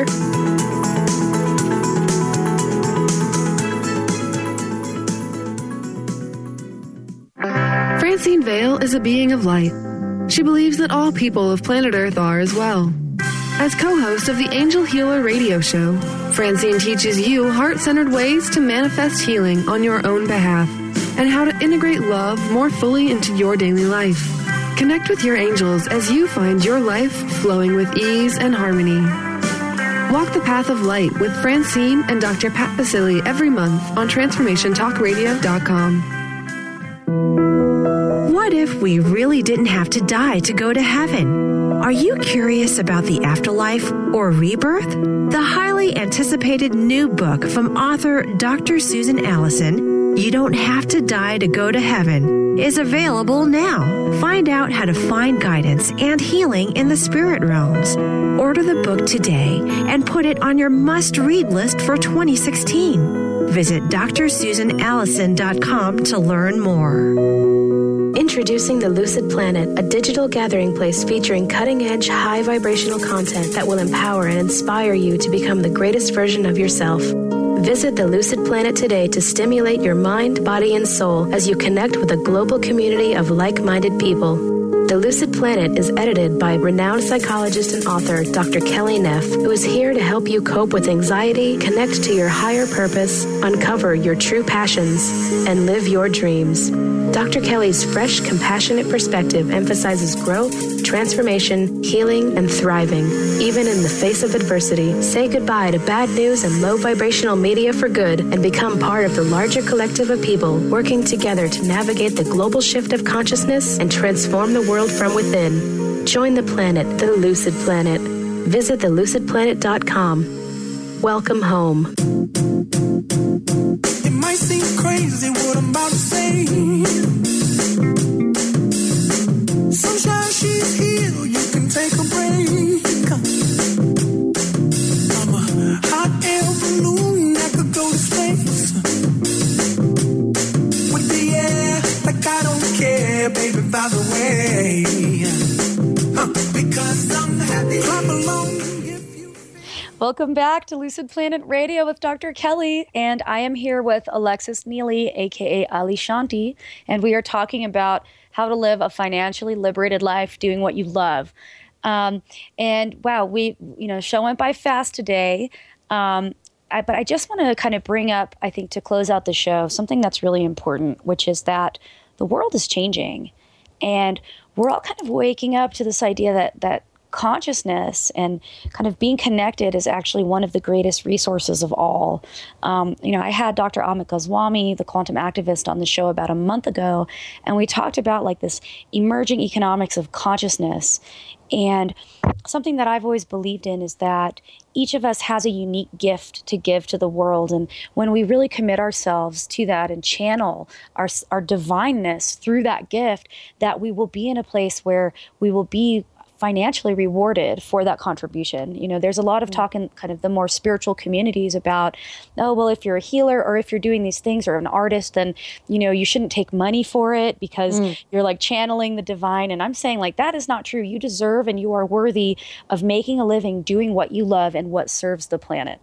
Speaker 9: Francine Vale is a being of light. She believes that all people of planet Earth are as well. As co-host of the Angel Healer radio show, Francine teaches you heart-centered ways to manifest healing on your own behalf and how to integrate love more fully into your daily life. Connect with your angels as you find your life flowing with ease and harmony. Walk the path of light with Francine and Doctor Pat Basili every month on transformation talk radio dot com.
Speaker 8: What if we really didn't have to die to go to heaven? Are you curious about the afterlife or rebirth? The highly anticipated new book from author Doctor Susan Allison, You Don't Have to Die to Go to Heaven, is available now. Find out how to find guidance and healing in the spirit realms. Order the book today and put it on your must-read list for twenty sixteen. Visit D R Susan Allison dot com to learn more.
Speaker 2: Introducing the Lucid Planet, a digital gathering place featuring cutting-edge, high-vibrational content that will empower and inspire you to become the greatest version of yourself. Visit the Lucid Planet today to stimulate your mind, body, and soul as you connect with a global community of like-minded people. The Lucid Planet is edited by renowned psychologist and author Doctor Kelly Neff, who is here to help you cope with anxiety, connect to your higher purpose, uncover your true passions, and live your dreams. Doctor Kelly's fresh, compassionate perspective emphasizes growth, transformation, healing, and thriving, even in the face of adversity. Say goodbye to bad news and low vibrational media for good and become part of the larger collective of people working together to navigate the global shift of consciousness and transform the world from within. Join the planet, the Lucid Planet. Visit the lucid planet dot com. Welcome home.
Speaker 7: It might seem crazy what I'm about to say. Sunshine, she's here, you can take a break. I'm a hot air balloon that could go to space. With the air, like I don't care, baby, by the way. Huh, because I'm happy, clap along.
Speaker 3: Welcome back to Lucid Planet Radio with Doctor Kelly, and I am here with Alexis Neely, aka Ali Shanti, and we are talking about how to live a financially liberated life doing what you love. Um, and wow, we, you know, show went by fast today, um, I, but I just want to kind of bring up, I think, to close out the show, something that's really important, which is that the world is changing, and we're all kind of waking up to this idea that that consciousness and kind of being connected is actually one of the greatest resources of all. Um, you know, I had Doctor Amit Goswami, the quantum activist, on the show about a month ago, and we talked about like this emerging economics of consciousness. And something that I've always believed in is that each of us has a unique gift to give to the world. And when we really commit ourselves to that and channel our, our divineness through that gift, that we will be in a place where we will be financially rewarded for that contribution. You know, there's a lot of talk in kind of the more spiritual communities about, oh, well, if you're a healer or if you're doing these things or an artist, then, you know, you shouldn't take money for it because mm. you're like channeling the divine. And I'm saying like, that is not true. You deserve and you are worthy of making a living, doing what you love and what serves the planet.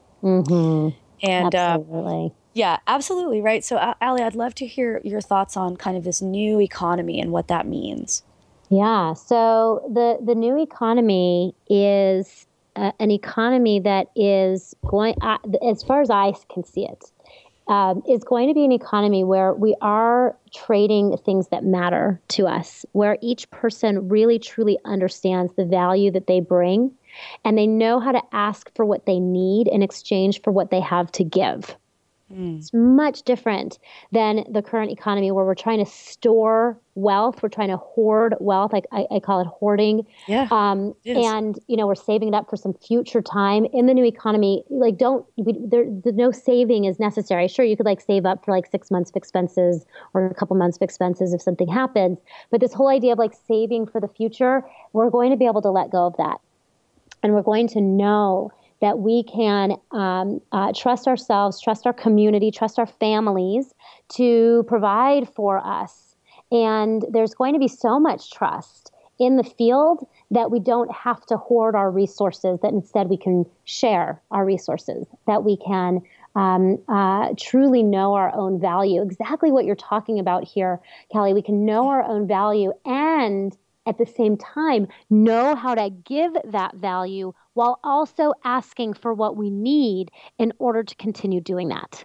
Speaker 4: Mm-hmm.
Speaker 3: And
Speaker 4: absolutely.
Speaker 3: Uh, yeah, absolutely. Right. So uh, Ali, I'd love to hear your thoughts on kind of this new economy and what that means.
Speaker 4: Yeah. So the, the new economy is uh, an economy that is going, uh, as far as I can see it, um, is going to be an economy where we are trading things that matter to us, where each person really truly understands the value that they bring, and they know how to ask for what they need in exchange for what they have to give. Mm. It's much different than the current economy where we're trying to store wealth. We're trying to hoard wealth. Like I, I call it hoarding.
Speaker 3: Yeah.
Speaker 4: Um, and, you know, we're saving it up for some future time. In the new economy, like don't, we, there, the, no saving is necessary. Sure, you could like save up for like six months of expenses or a couple months of expenses if something happens. But this whole idea of like saving for the future, we're going to be able to let go of that. And we're going to know that we can um, uh, trust ourselves, trust our community, trust our families to provide for us. And there's going to be so much trust in the field that we don't have to hoard our resources, that instead we can share our resources, that we can um, uh, truly know our own value. Exactly what you're talking about here, Kelly. We can know our own value and at the same time, know how to give that value while also asking for what we need in order to continue doing that.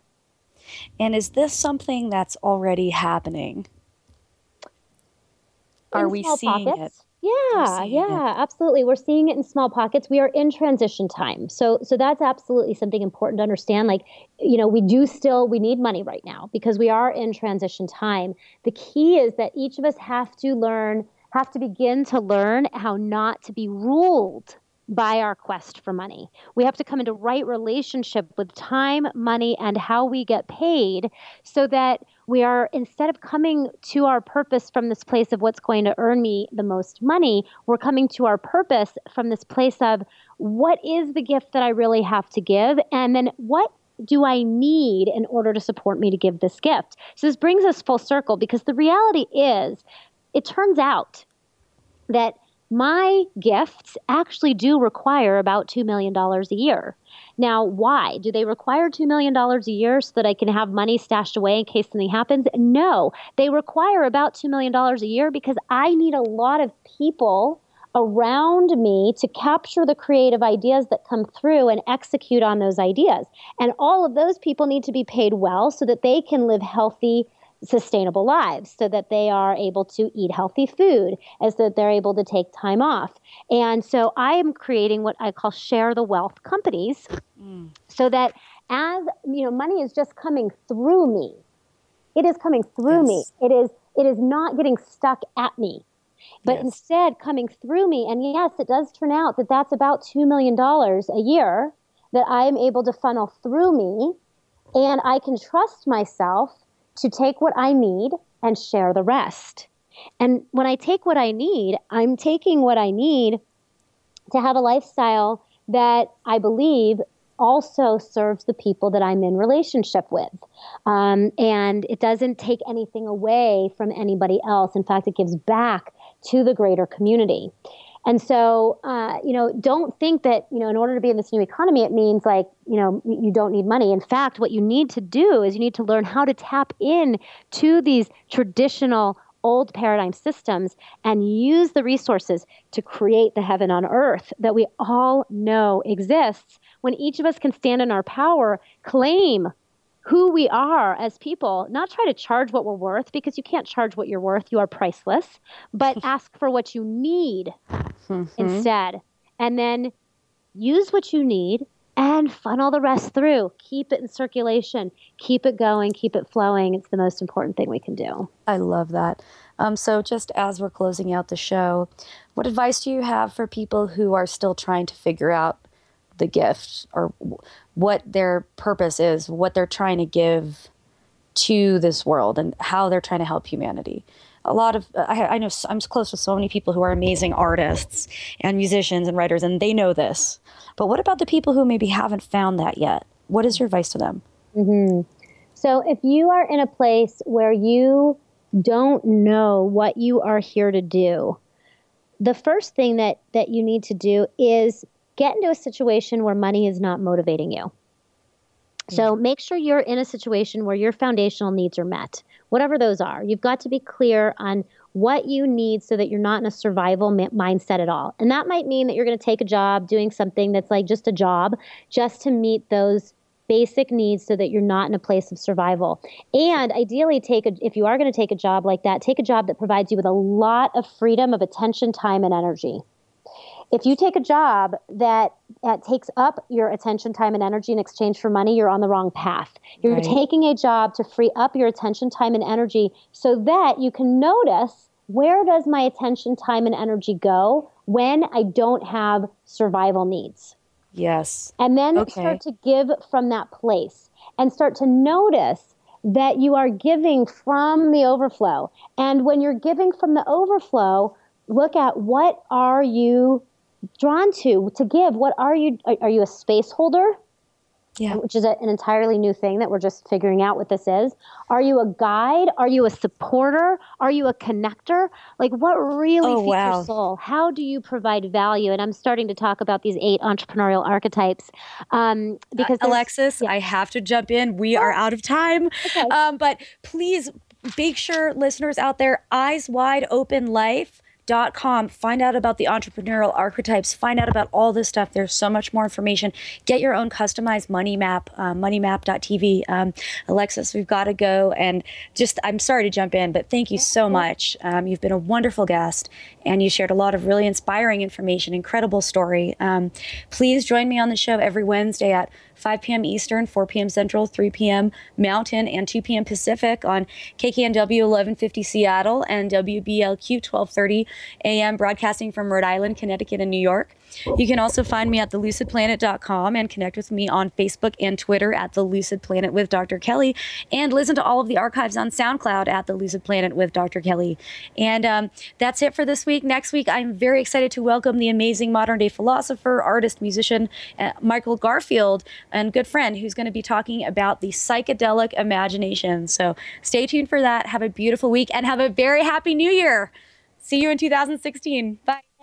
Speaker 3: And is this something that's already happening? Are we seeing it?
Speaker 4: Yeah, yeah, absolutely. We're seeing it in small pockets. We are in transition time. So so that's absolutely something important to understand. Like, you know, we do still, we need money right now because we are in transition time. The key is that each of us have to learn have to begin to learn how not to be ruled by our quest for money. We have to come into right relationship with time, money, and how we get paid so that we are, instead of coming to our purpose from this place of what's going to earn me the most money, we're coming to our purpose from this place of what is the gift that I really have to give, and then what do I need in order to support me to give this gift? So this brings us full circle because the reality is, it turns out that my gifts actually do require about two million dollars a year. Now, why? Do they require two million dollars a year so that I can have money stashed away in case something happens? No, they require about two million dollars a year because I need a lot of people around me to capture the creative ideas that come through and execute on those ideas. And all of those people need to be paid well so that they can live healthy, sustainable lives, so that they are able to eat healthy food, and so that they're able to take time off. And so I am creating what I call share the wealth companies, mm. so that as, you know, money is just coming through me. It is coming through yes. me. It is, it is not getting stuck at me. But yes. instead coming through me. And yes, it does turn out that that's about two million dollars a year that I am able to funnel through me. And I can trust myself to take what I need and share the rest. And when I take what I need, I'm taking what I need to have a lifestyle that I believe also serves the people that I'm in relationship with. Um, and it doesn't take anything away from anybody else. In fact, it gives back to the greater community. And so, uh, you know, don't think that, you know, in order to be in this new economy, it means like, you know, you don't need money. In fact, what you need to do is you need to learn how to tap in to these traditional old paradigm systems and use the resources to create the heaven on earth that we all know exists. When each of us can stand in our power, claim who we are as people, not try to charge what we're worth, because you can't charge what you're worth. You are priceless, but ask for what you need mm-hmm. instead. And then use what you need and funnel the rest through. Keep it in circulation. Keep it going. Keep it flowing. It's the most important thing we can do.
Speaker 3: I love that. Um, so just as we're closing out the show, what advice do you have for people who are still trying to figure out the gift or what their purpose is, what they're trying to give to this world and how they're trying to help humanity? A lot of, I, I know I'm close with so many people who are amazing artists and musicians and writers, and they know this. But what about the people who maybe haven't found that yet? What is your advice to them?
Speaker 4: Mm-hmm. So if you are in a place where you don't know what you are here to do, the first thing that, that you need to do is get into a situation where money is not motivating you. So make sure you're in a situation where your foundational needs are met, whatever those are. You've got to be clear on what you need so that you're not in a survival ma- mindset at all. And that might mean that you're going to take a job doing something that's like just a job, just to meet those basic needs so that you're not in a place of survival. And ideally, take a, if you are going to take a job like that, take a job that provides you with a lot of freedom of attention, time, and energy. If you take a job that, that takes up your attention, time, and energy in exchange for money, you're on the wrong path. You're right. taking a job to free up your attention, time, and energy so that you can notice, where does my attention, time, and energy go when I don't have survival needs?
Speaker 3: Yes.
Speaker 4: And then
Speaker 3: okay.
Speaker 4: start to give from that place and start to notice that you are giving from the overflow. And when you're giving from the overflow, look at what are you drawn to to give. What are you? Are, are you a space holder? Yeah. Which is a, an entirely new thing that we're just figuring out what this is. Are you a guide? Are you a supporter? Are you a connector? Like, what really
Speaker 3: oh,
Speaker 4: feeds
Speaker 3: wow.
Speaker 4: your soul? How do you provide value? And I'm starting to talk about these eight entrepreneurial archetypes. Um, because
Speaker 3: uh, Alexis, yeah. I have to jump in. We oh. are out of time.
Speaker 4: Okay.
Speaker 3: Um, but please make sure, listeners out there, Eyes Wide Open Life. Dot com. Find out about the entrepreneurial archetypes. Find out about all this stuff. There's so much more information. Get your own customized money map, uh, money map dot t v. Um, Alexis, we've got to go. And just, I'm sorry to jump in, but thank you so much. Um, you've been a wonderful guest, and you shared a lot of really inspiring information, incredible story. Um, please join me on the show every Wednesday at five p.m. Eastern, four p.m. Central, three p.m. Mountain, and two p.m. Pacific on K K N W eleven fifty Seattle and W B L Q twelve thirty A M, broadcasting from Rhode Island, Connecticut, and New York. You can also find me at the lucid planet dot com and connect with me on Facebook and Twitter at The Lucid Planet with Doctor Kelly, and listen to all of the archives on SoundCloud at The Lucid Planet with Doctor Kelly. And um, that's it for this week. Next week, I'm very excited to welcome the amazing modern-day philosopher, artist, musician, uh, Michael Garfield, and good friend, who's going to be talking about the psychedelic imagination. So stay tuned for that. Have a beautiful week and have a very happy new year. See you in two thousand sixteen. Bye.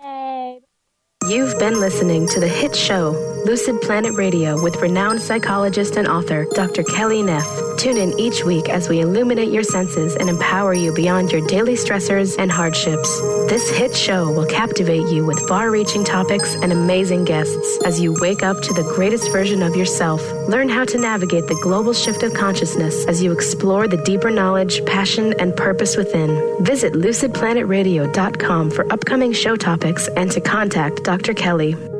Speaker 4: Yay.
Speaker 2: You've been listening to the hit show, Lucid Planet Radio, with renowned psychologist and author, Doctor Kelly Neff. Tune in each week as we illuminate your senses and empower you beyond your daily stressors and hardships. This hit show will captivate you with far-reaching topics and amazing guests as you wake up to the greatest version of yourself. Learn how to navigate the global shift of consciousness as you explore the deeper knowledge, passion, and purpose within. Visit lucid planet radio dot com for upcoming show topics and to contact Doctor Kelly.